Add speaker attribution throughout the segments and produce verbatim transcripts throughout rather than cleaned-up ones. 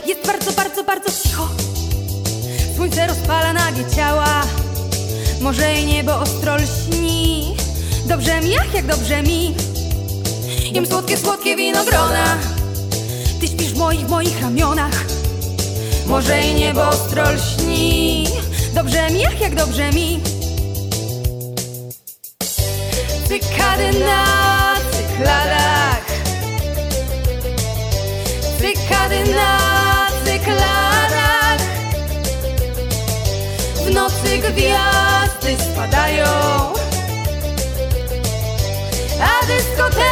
Speaker 1: Jest bardzo, bardzo, bardzo cicho. Słońce rozpala nagie ciała. Morze i niebo ostro lśni. Dobrze mi, ach, jak dobrze mi. Jem słodkie, słodkie winogrona. Ty śpisz w moich, w moich ramionach. Morze i niebo ostro lśni. Dobrze mi, ach, jak dobrze mi. Cykady na cykladach. Cykady na cykladach. W nocy gwiazdy spadają, a dyskoteka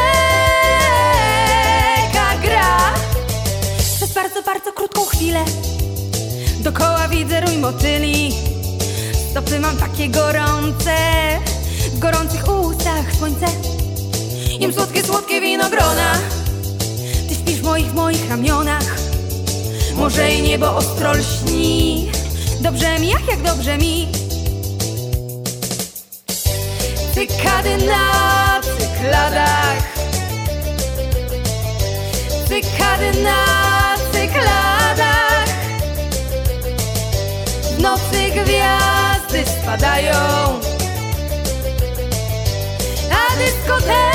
Speaker 1: gra. Przez bardzo, bardzo krótką chwilę dokoła widzę rój motyli. Stopy mam takie gorące, w gorących ustach słońce. Jem słodkie, słodkie winogrona. Ty śpisz w moich, w moich ramionach. Morze i niebo ostro lśni. Dobrze mi, ach, jak dobrze mi. Cykady na cykladach. Cykady na cykladach. W nocy gwiazdy spadają, a dyskoteka